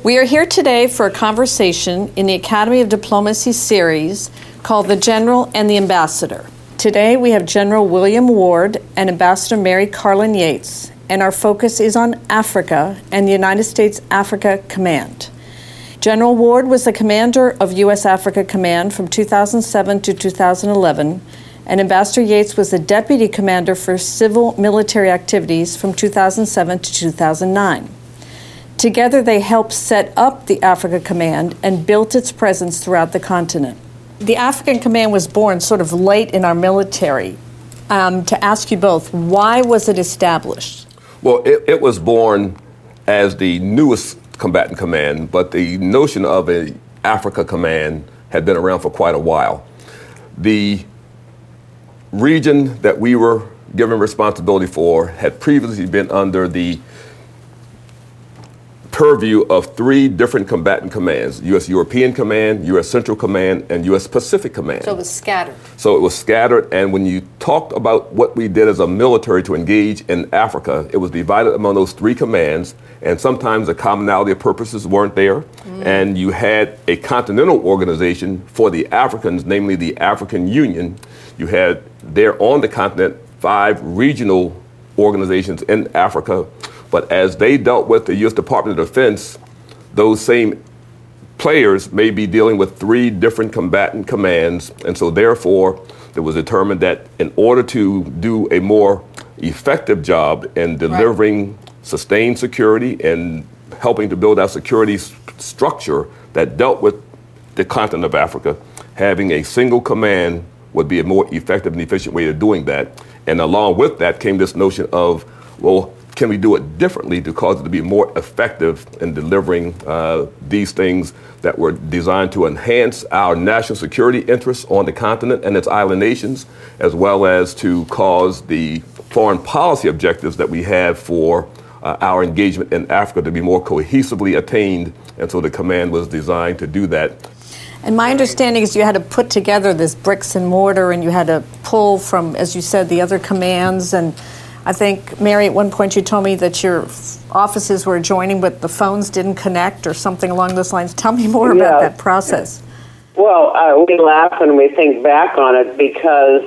We are here today for a conversation in the Academy of Diplomacy series called The General and the Ambassador. Today we have General William Ward and Ambassador Mary Carlin Yates, and our focus is on Africa and the United States Africa Command. General Ward was the commander of U.S. Africa Command from 2007 to 2011, and Ambassador Yates was the deputy commander for civil military activities from 2007 to 2009. Together, they helped set up the Africa Command and built its presence throughout the continent. The African Command was born sort of late in our military. To ask you both, why was it established? Well, it was born as the newest combatant command, but the notion of an Africa Command had been around for quite a while. The region that we were given responsibility for had previously been under the purview of three different combatant commands: U.S. European Command, U.S. Central Command, and U.S. Pacific Command. So it was scattered. So it was scattered, and when you talked about what we did as a military to engage in Africa, it was divided among those three commands, and sometimes the commonality of purposes weren't there, and you had a continental organization for the Africans, namely the African Union. You had there on the continent 5 regional organizations in Africa. But as they dealt with the U.S. Department of Defense, those same players may be dealing with 3 different combatant commands. And so therefore, it was determined that in order to do a more effective job in delivering sustained security and helping to build our security structure that dealt with the continent of Africa, having a single command would be a more effective and efficient way of doing that. And along with that came this notion of, well, can we do it differently to cause it to be more effective in delivering these things that were designed to enhance our national security interests on the continent and its island nations, as well as to cause the foreign policy objectives that we have for our engagement in Africa to be more cohesively attained. And so the command was designed to do that. And my understanding is you had to put together this bricks and mortar, and you had to pull from, as you said, the other commands. And I think, Mary, at one point you told me that your offices were adjoining, but the phones didn't connect or something along those lines. Tell me more about that process. Well, we laugh when we think back on it because,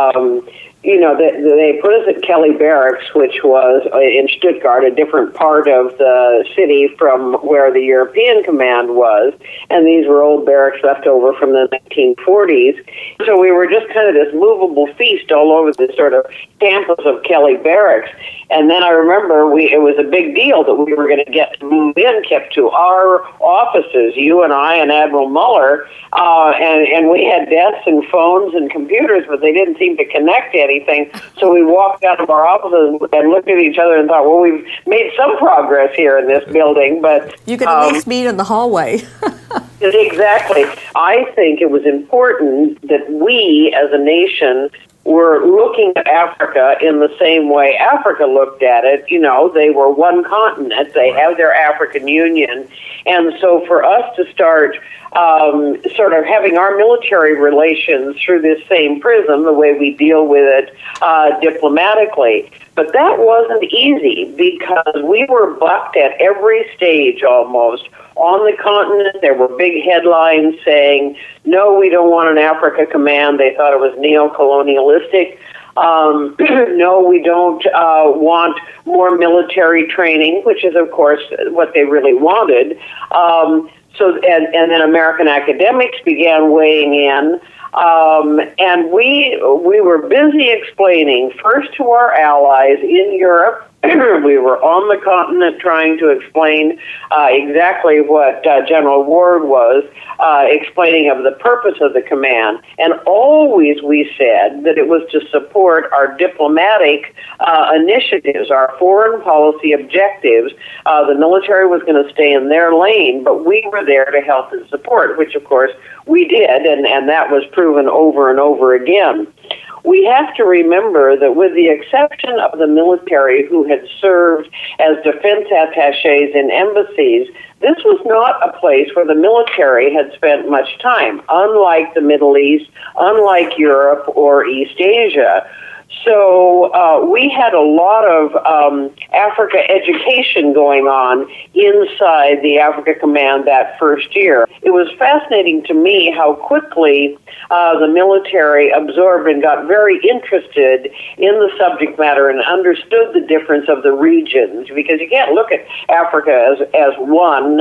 they put us at Kelly Barracks, which was in Stuttgart, a different part of the city from where the European Command was. And these were old barracks left over from the 1940s. So we were just kind of this movable feast all over the sort of campus of Kelly Barracks. And then I remember it was a big deal that we were going to get to move in, kept to our offices, you and I and Admiral Muller, and we had desks and phones and computers, but they didn't seem to connect to anything. So we walked out of our offices and looked at each other and thought, well, we've made some progress here in this building, but you could at least meet in the hallway. Exactly. I think it was important that we, as a nation, were looking at Africa in the same way Africa looked at it. You know, they were one continent. They have their African Union. And so for us to start sort of having our military relations through this same prism, the way we deal with it diplomatically. But that wasn't easy because we were bucked at every stage almost. On the continent, there were big headlines saying, no, we don't want an Africa Command. They thought it was neo-colonialistic. No, we don't want more military training, which is, of course, what they really wanted. And then American academics began weighing in. And we were busy explaining first to our allies in Europe. We were on the continent trying to explain exactly what General Ward was explaining of the purpose of the command. And always we said that it was to support our diplomatic initiatives, our foreign policy objectives. The military was going to stay in their lane, but we were there to help and support, which of course we did, and that was proven over and over again. We have to remember that with the exception of the military who had served as defense attachés in embassies, this was not a place where the military had spent much time, unlike the Middle East, unlike Europe or East Asia. So we had a lot of Africa education going on inside the Africa Command that first year. It was fascinating to me how quickly the military absorbed and got very interested in the subject matter and understood the difference of the regions, because you can't look at Africa as one,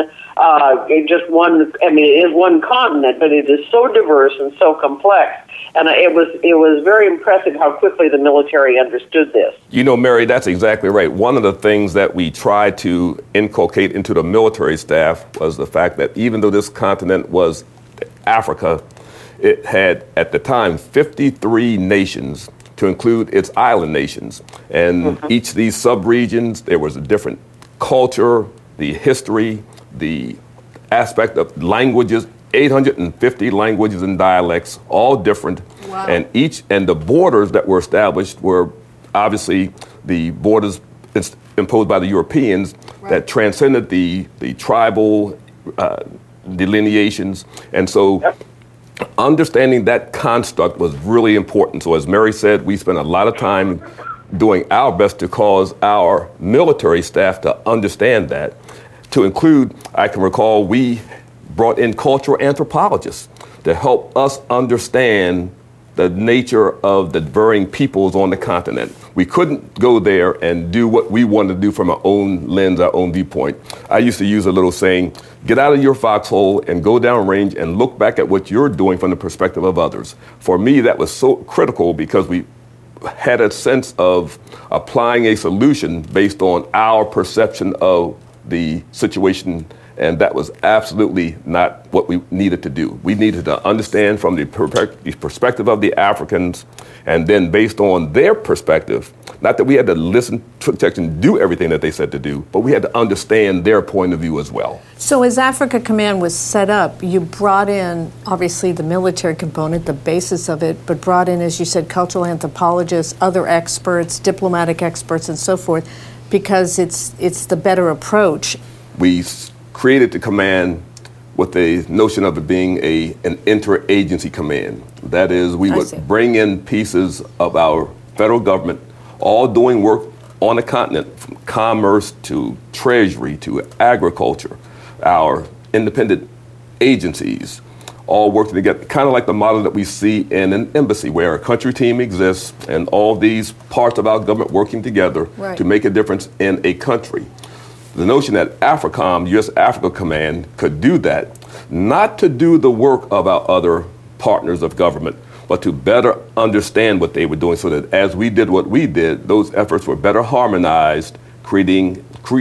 just one. I mean, it is one continent, but it is so diverse and so complex. And it was very impressive how quickly the military understood this. You know, Mary, that's exactly right. One of the things that we tried to inculcate into the military staff was the fact that even though this continent was Africa, it had, at the time, 53 nations to include its island nations. And each of these sub-regions, there was a different culture, the history, the aspect of languages, 850 languages and dialects, all different. Wow. And the borders that were established were obviously the borders imposed by the Europeans that transcended the tribal delineations. And so understanding that construct was really important. So as Mary said, we spent a lot of time doing our best to cause our military staff to understand that. To include, I can recall, we brought in cultural anthropologists to help us understand the nature of the varying peoples on the continent. We couldn't go there and do what we wanted to do from our own lens, our own viewpoint. I used to use a little saying, get out of your foxhole and go downrange and look back at what you're doing from the perspective of others. For me, that was so critical because we had a sense of applying a solution based on our perception of the situation, and that was absolutely not what we needed to do. We needed to understand from the perspective of the Africans, and then based on their perspective, not that we had to listen to and do everything that they said to do, but we had to understand their point of view as well. So as Africa Command was set up, you brought in, obviously, the military component, the basis of it, but brought in, as you said, cultural anthropologists, other experts, diplomatic experts, and so forth, because it's the better approach. We created the command with the notion of it being an interagency command. That is, we would bring in pieces of our federal government, all doing work on the continent, from commerce to treasury to agriculture, our independent agencies, all working together, kind of like the model that we see in an embassy where a country team exists and all these parts of our government working together to make a difference in a country. The notion that AFRICOM, U.S. Africa Command, could do that, not to do the work of our other partners of government, but to better understand what they were doing so that as we did what we did, those efforts were better harmonized, creating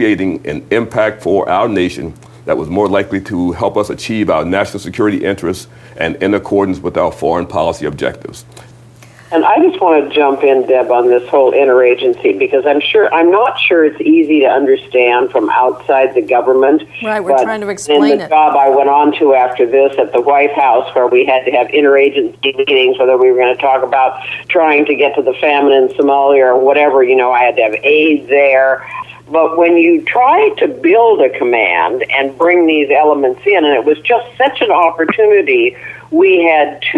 an impact for our nation that was more likely to help us achieve our national security interests and in accordance with our foreign policy objectives. And I just want to jump in, Deb, on this whole interagency, because I'm not sure it's easy to understand from outside the government. Right, we're trying to explain it. In the job I went on to after this at the White House, where we had to have interagency meetings, whether we were going to talk about trying to get to the famine in Somalia or whatever, I had to have aid there. But when you try to build a command and bring these elements in, and it was just such an opportunity, we had two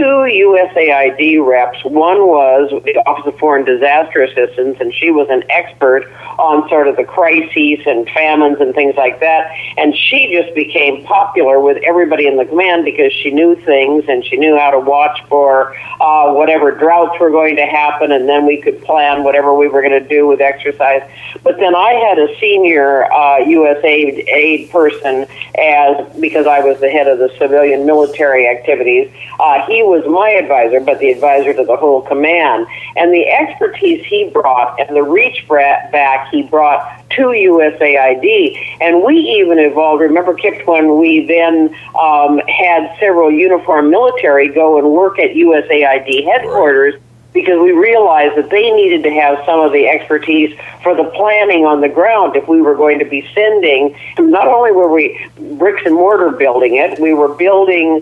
USAID reps. One was the Office of Foreign Disaster Assistance, and she was an expert on sort of the crises and famines and things like that. And she just became popular with everybody in the command because she knew things and she knew how to watch for whatever droughts were going to happen, and then we could plan whatever we were going to do with exercise. But then I had a senior USAID person, because I was the head of the civilian military activities. He was my advisor, but the advisor to the whole command. And the expertise he brought and the reach back he brought to USAID. And we even evolved, remember, Kip, when we then had several uniformed military go and work at USAID headquarters, because we realized that they needed to have some of the expertise for the planning on the ground if we were going to be sending. Not only were we bricks and mortar building it, we were building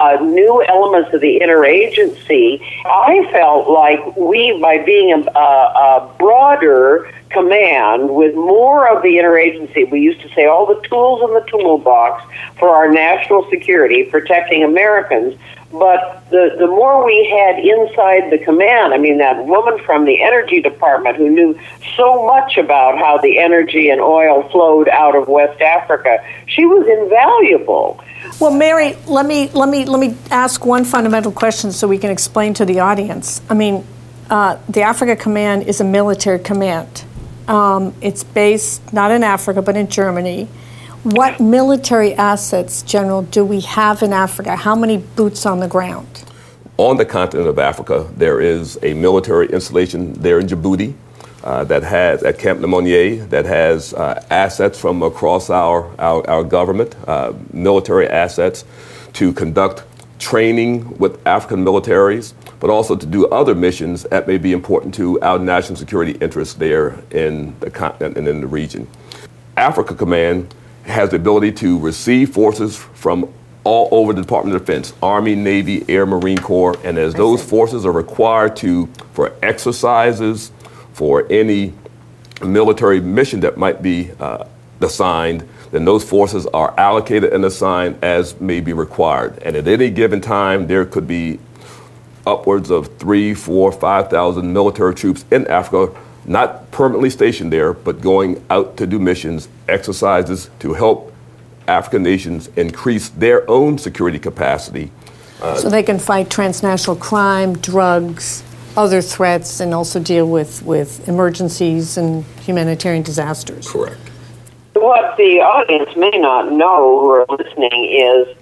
new elements of the interagency, I felt like we, by being a broader command with more of the interagency, we used to say all the tools in the toolbox for our national security, protecting Americans. But the more we had inside the command, I mean, that woman from the Energy Department who knew so much about how the energy and oil flowed out of West Africa, she was invaluable. Well, Mary, let me ask one fundamental question so we can explain to the audience. I mean, the Africa Command is a military command. It's based not in Africa but in Germany. What military assets, General, do we have in Africa? How many boots on the ground? On the continent of Africa, there is a military installation there in Djibouti that has, at Camp Lemonnier, that has assets from across our government, military assets to conduct training with African militaries, but also to do other missions that may be important to our national security interests there in the continent and in the region. Africa Command has the ability to receive forces from all over the Department of Defense, Army, Navy, Air, Marine Corps, and as those forces are required for exercises, for any military mission that might be assigned, then those forces are allocated and assigned as may be required. And at any given time, there could be upwards of 3,000, 4,000, 5,000 military troops in Africa, not permanently stationed there, but going out to do missions, exercises to help African nations increase their own security capacity. So they can fight transnational crime, drugs, other threats, and also deal with emergencies and humanitarian disasters. Correct. What the audience may not know who are listening is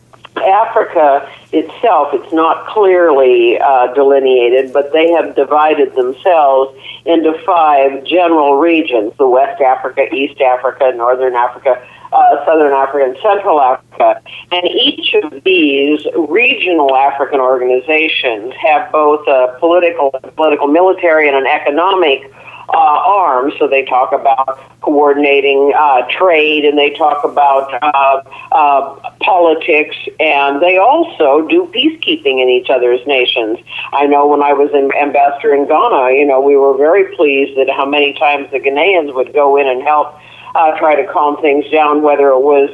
Africa itself, it's not clearly delineated, but they have divided themselves into 5 general regions: the West Africa, East Africa, Northern Africa, Southern Africa, and Central Africa. And each of these regional African organizations have both a political, military, and an economic arm. So they talk about coordinating trade, and they talk about politics, and they also do peacekeeping in each other's nations. I know when I was an ambassador in Ghana, we were very pleased at how many times the Ghanaians would go in and help try to calm things down, whether it was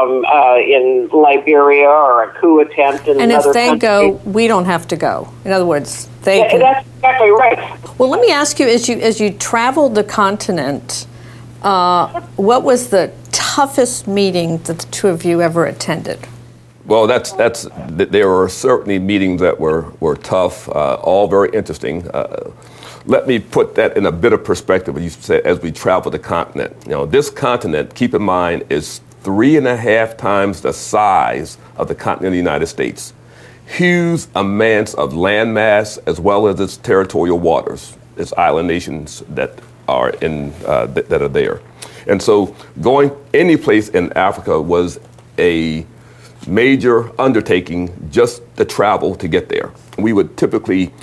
in Liberia or a coup attempt in another country. And if they go, we don't have to go. In other words, they can... That's exactly right. Well, let me ask you, as you traveled the continent, what was the toughest meeting that the two of you ever attended? Well, there were certainly meetings that were tough, all very interesting. Let me put that in a bit of perspective. You said as we travel the continent. This continent, keep in mind, is 3.5 times the size of the continent of the United States. Huge amounts of landmass as well as its territorial waters, its island nations that are that are there. And so going any place in Africa was a major undertaking just to travel to get there. We would typically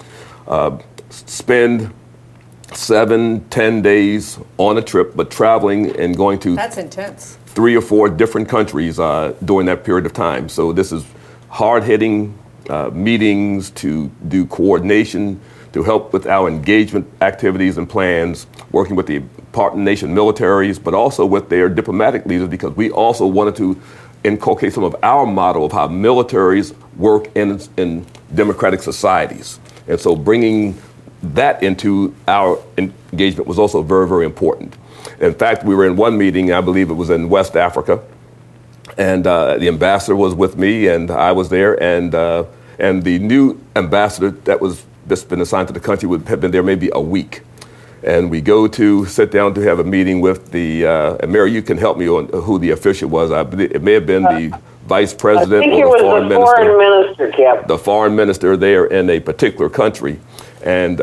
spend 7-10 days on a trip, but traveling and going to that's intense 3 or 4 different countries during that period of time. So this is hard-hitting meetings to do coordination, to help with our engagement activities and plans, working with the partner nation militaries, but also with their diplomatic leaders, because we also wanted to inculcate some of our model of how militaries work in democratic societies. And so bringing that into our engagement was also very, very important. In fact, we were in one meeting, I believe it was in West Africa, and the ambassador was with me, and I was there, and the new ambassador that's been assigned to the country would have been there maybe a week. And we go to sit down to have a meeting with and Mary, you can help me on who the official was. I believe it may have been the vice president or the foreign minister. Foreign minister, Kip. The foreign minister there in a particular country. And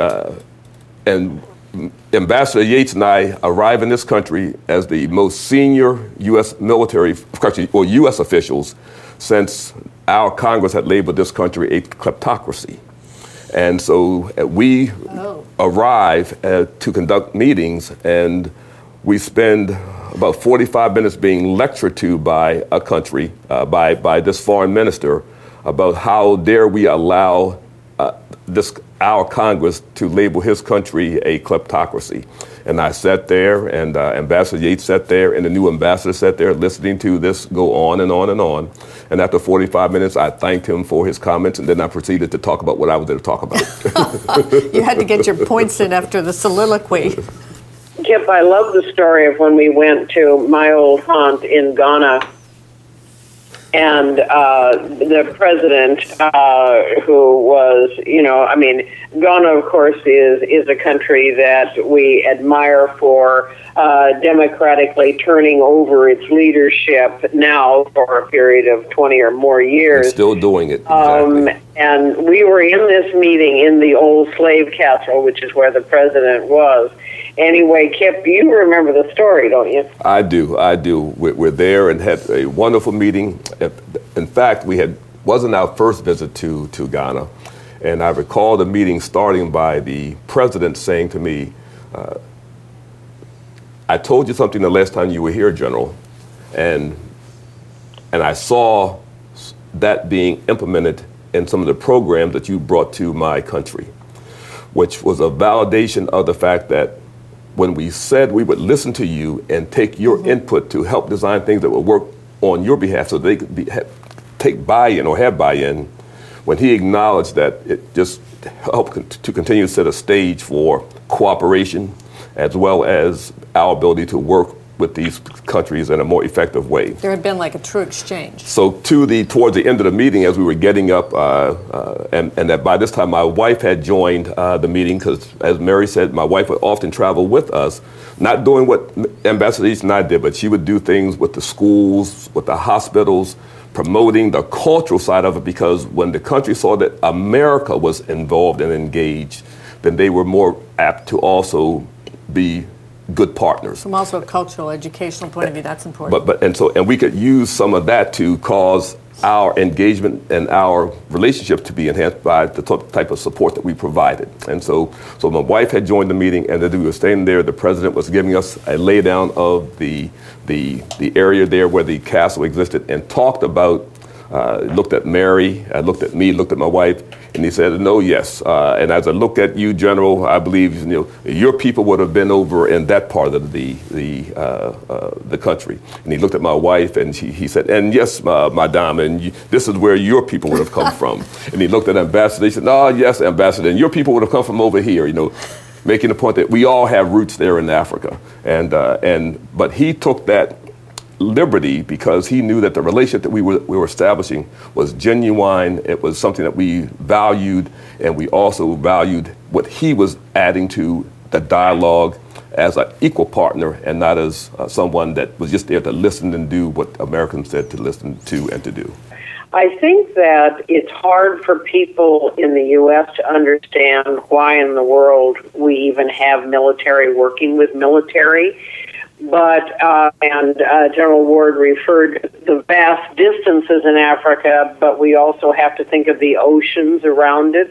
Ambassador Yates and I arrive in this country as the most senior U.S. military, or U.S. officials, since our Congress had labeled this country a kleptocracy. And so we arrive to conduct meetings, and we spend about 45 minutes being lectured to by a country, by this foreign minister, about how dare we allow our Congress to label his country a kleptocracy. And I sat there, and Ambassador Yates sat there, and the new ambassador sat there listening to this go on and on and on. And after 45 minutes, I thanked him for his comments, and then I proceeded to talk about what I was there to talk about. You had to get your points in after the soliloquy. Kip, I love the story of when we went to my old haunt in Ghana, and the president, who was, Ghana, of course, is a country that we admire for democratically turning over its leadership now for a period of 20 or more years. And still doing it. Exactly. And we were in this meeting in the old slave castle, which is where the president was. Anyway, Kip, you remember the story, don't you? I do. We're there and had a wonderful meeting. In fact, wasn't our first visit to Ghana. And I recall the meeting starting by the president saying to me, I told you something the last time you were here, General, and I saw that being implemented in some of the programs that you brought to my country, which was a validation of the fact that when we said we would listen to you and take your input to help design things that would work on your behalf so they could take buy-in or have buy-in, when he acknowledged that it just helped to continue to set a stage for cooperation as well as our ability to work with these countries in a more effective way. There had been like a true exchange. So towards the end of the meeting, as we were getting up, and that by this time my wife had joined the meeting, because as Mary said, my wife would often travel with us, not doing what Ambassador East and I did, but she would do things with the schools, with the hospitals, promoting the cultural side of it, because when the country saw that America was involved and engaged, then they were more apt to also be good partners. From also a cultural, educational point of view, that's important. And we could use some of that to cause our engagement and our relationship to be enhanced by the type of support that we provided. And so my wife had joined the meeting, and as we were staying there, the president was giving us a laydown of the area there where the castle existed, and talked about, looked at Mary, looked at me, looked at my wife, and he said, "No, yes." And as I look at you, General, I believe your people would have been over in that part of the country. And he looked at my wife, and he said, "And yes, Madame, and this is where your people would have come from." And he looked at Ambassador. He said, "Oh, yes, Ambassador, and your people would have come from over here." Making the point that we all have roots there in Africa, but he took that liberty because he knew that the relationship that we were establishing was genuine. It was something that we valued, and we also valued what he was adding to the dialogue as an equal partner, and not as someone that was just there to listen and do what Americans said to listen to and to do. I think that it's hard for people in the U.S. to understand why in the world we even have military working with military. But, General Ward referred to the vast distances in Africa, but we also have to think of the oceans around it,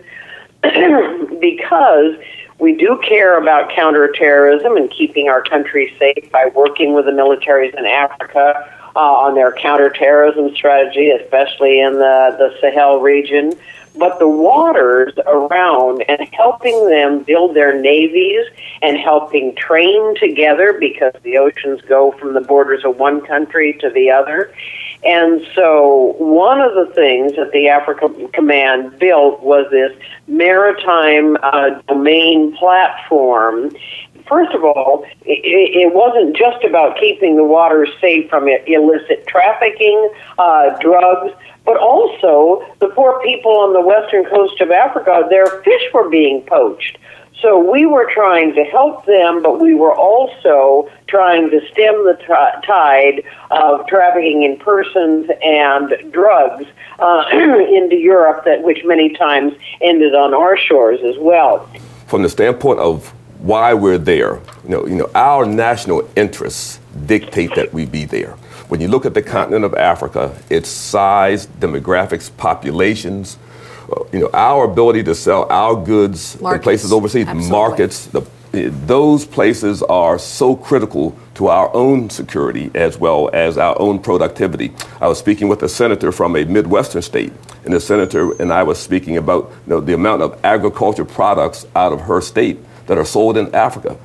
because we do care about counterterrorism and keeping our country safe by working with the militaries in Africa on their counterterrorism strategy, especially in the Sahel region. But the waters around, and helping them build their navies and helping train together, because the oceans go from the borders of one country to the other. And so one of the things that the Africa Command built was this maritime domain platform. First of all, it wasn't just about keeping the waters safe from illicit trafficking, drugs, but also the poor people on the western coast of Africa, their fish were being poached. So we were trying to help them, but we were also trying to stem the tide of trafficking in persons and drugs into Europe, which many times ended on our shores as well. From the standpoint of why we're there, our national interests dictate that we be there. When you look at the continent of Africa, its size, demographics, populations, our ability to sell our goods in places overseas, Absolutely. markets, those places are so critical to our own security as well as our own productivity. I was speaking with a senator from a Midwestern state, and the senator and I was speaking about the amount of agriculture products out of her state that are sold in Africa.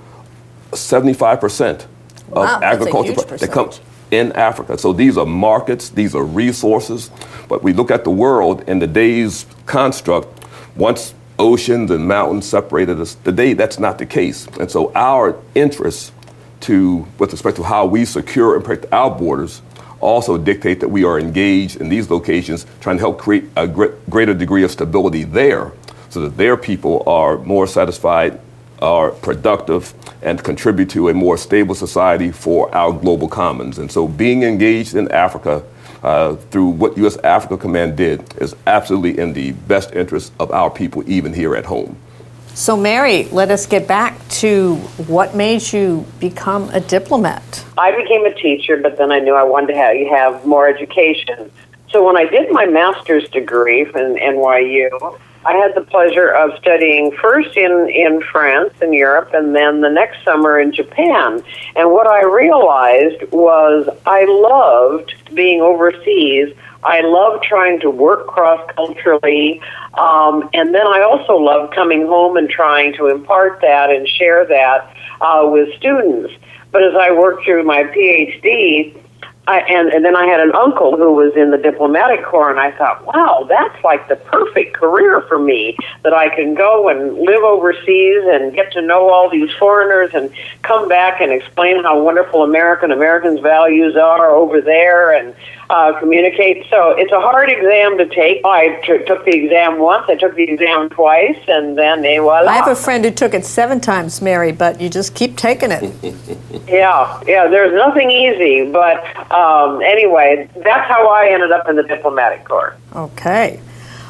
75% of agriculture products that come in Africa. So these are markets, these are resources, but we look at the world in today's construct, once oceans and mountains separated us, today that's not the case. And so our interests with respect to how we secure and protect our borders also dictate that we are engaged in these locations trying to help create a greater degree of stability there so that their people are more satisfied, are productive, and contribute to a more stable society for our global commons. And so being engaged in Africa through what U.S. Africa Command did is absolutely in the best interest of our people, even here at home. So Mary, let us get back to what made you become a diplomat. I became a teacher, but then I knew I wanted to have more education. So when I did my master's degree from NYU, I had the pleasure of studying first in France and Europe, and then the next summer in Japan. And what I realized was I loved being overseas. I loved trying to work cross-culturally. And then I also loved coming home and trying to impart that and share that with students. But as I worked through my PhD, and then I had an uncle who was in the diplomatic corps, and I thought, wow, that's like the perfect career for me, that I can go and live overseas and get to know all these foreigners and come back and explain how wonderful Americans' values are over there and communicate. So it's a hard exam to take. I took the exam once, I took the exam twice, and then voila. I have a friend who took it 7 times, Mary, but you just keep taking it. Yeah, there's nothing easy, but anyway, that's how I ended up in the diplomatic corps. Okay.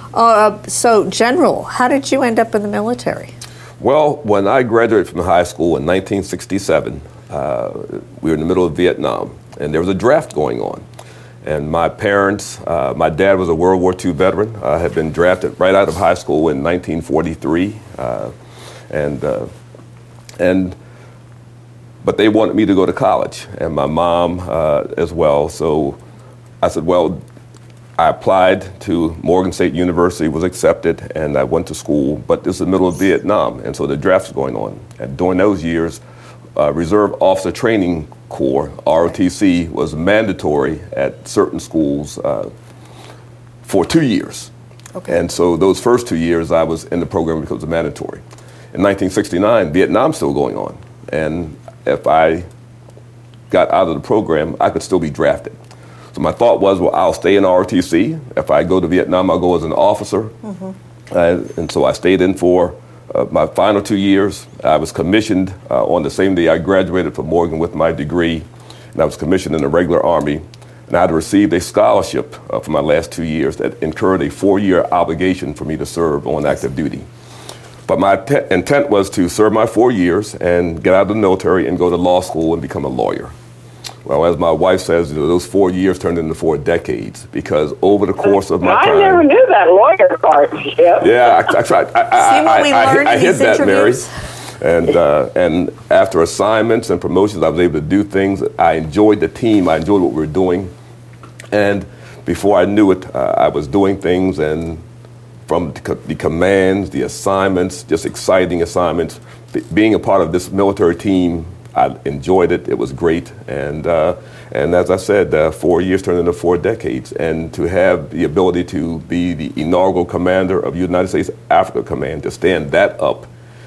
So, General, how did you end up in the military? Well, when I graduated from high school in 1967, we were in the middle of Vietnam, and there was a draft going on. And my parents, my dad was a World War II veteran, had been drafted right out of high school in 1943, but they wanted me to go to college, and my mom as well. So I said, well, I applied to Morgan State University, was accepted, and I went to school, but this is the middle of Vietnam, and so the draft's going on. And during those years, Reserve Officer Training Corps, ROTC, was mandatory at certain schools for 2 years. Okay. And so those first 2 years I was in the program because it was mandatory. In 1969, Vietnam's still going on. And if I got out of the program, I could still be drafted. So my thought was, well, I'll stay in ROTC. If I go to Vietnam, I'll go as an officer. Mm-hmm. And so I stayed in for my final 2 years. I was commissioned on the same day I graduated from Morgan with my degree, and I was commissioned in the regular Army. And I had received a scholarship for my last 2 years that incurred a 4-year obligation for me to serve on active duty. But my intent was to serve my 4 years and get out of the military and go to law school and become a lawyer. Well, as my wife says, those 4 years turned into 4 decades because over the course of my time... I never knew that lawyer part. Yeah, I tried. See what we learned in these interviews? And after assignments and promotions, I was able to do things. I enjoyed the team. I enjoyed what we were doing. And before I knew it, I was doing things, and from the commands, the assignments, just exciting assignments, being a part of this military team, I enjoyed it. It was great. And as I said, 4 years turned into 4 decades. And to have the ability to be the inaugural commander of United States Africa Command, to stand that up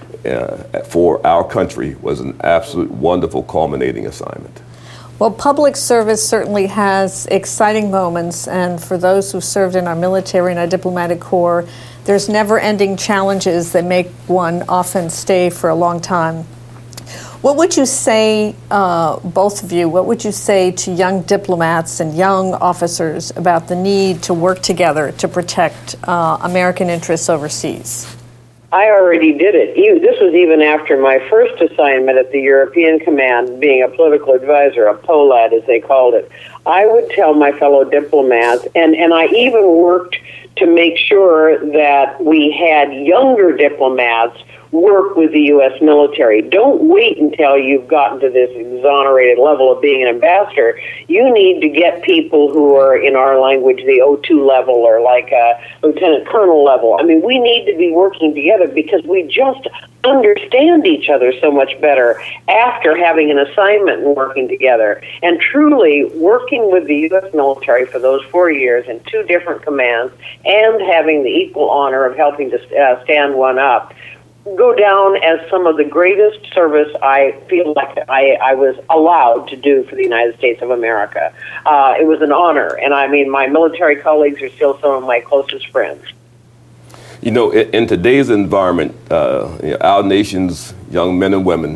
for our country was an absolute wonderful culminating assignment. Well, public service certainly has exciting moments, and for those who served in our military and our diplomatic corps, there's never-ending challenges that make one often stay for a long time. What would you say, both of you, what would you say to young diplomats and young officers about the need to work together to protect American interests overseas? I already did it. This was even after my first assignment at the European Command, being a political advisor, a POLAD as they called it. I would tell my fellow diplomats, and I even worked to make sure that we had younger diplomats work with the U.S. military. Don't wait until you've gotten to this exonerated level of being an ambassador. You need to get people who are, in our language, the O2 level or like a lieutenant colonel level. I mean, we need to be working together because we just understand each other so much better after having an assignment and working together. And truly, working with the U.S. military for those 4 years in 2 different commands and having the equal honor of helping to stand one up go down as some of the greatest service I feel like I was allowed to do for the United States of America. It was an honor, and I mean, my military colleagues are still some of my closest friends. You know, in today's environment, our nation's young men and women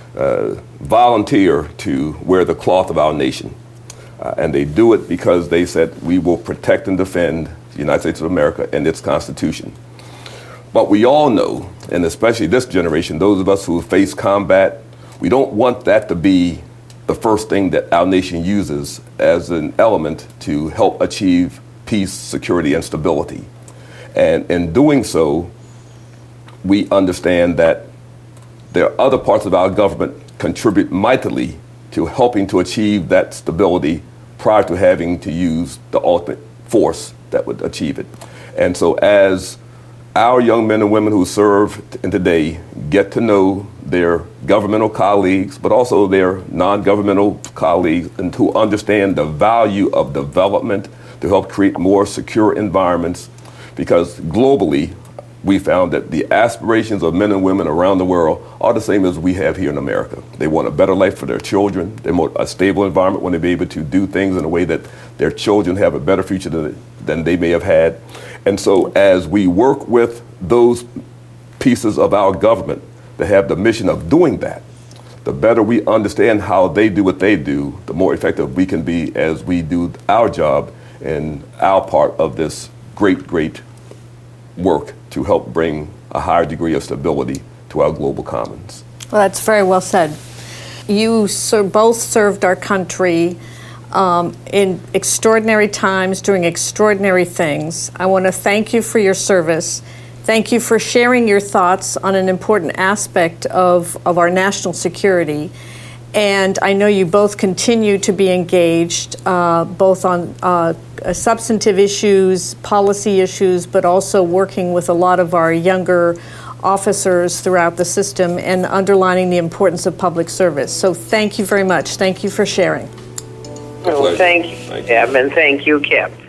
volunteer to wear the cloth of our nation. And they do it because they said, we will protect and defend the United States of America and its Constitution. But we all know, and especially this generation, those of us who face combat, we don't want that to be the first thing that our nation uses as an element to help achieve peace, security, and stability. And in doing so, we understand that there are other parts of our government contribute mightily to helping to achieve that stability prior to having to use the ultimate force that would achieve it. And so as our young men and women who serve in today get to know their governmental colleagues, but also their non-governmental colleagues, and to understand the value of development to help create more secure environments, because globally, we found that the aspirations of men and women around the world are the same as we have here in America. They want a better life for their children. They want a stable environment when they be able to do things in a way that their children have a better future than they may have had. And so as we work with those pieces of our government that have the mission of doing that, the better we understand how they do what they do, the more effective we can be as we do our job in our part of this great, great work to help bring a higher degree of stability to our global commons. Well, that's very well said. You both served our country in extraordinary times, doing extraordinary things. I want to thank you for your service. Thank you for sharing your thoughts on an important aspect of our national security. And I know you both continue to be engaged both on substantive issues, policy issues, but also working with a lot of our younger officers throughout the system and underlining the importance of public service. So thank you very much. Thank you for sharing. Well, thank you, Deb, and thank you, Kip.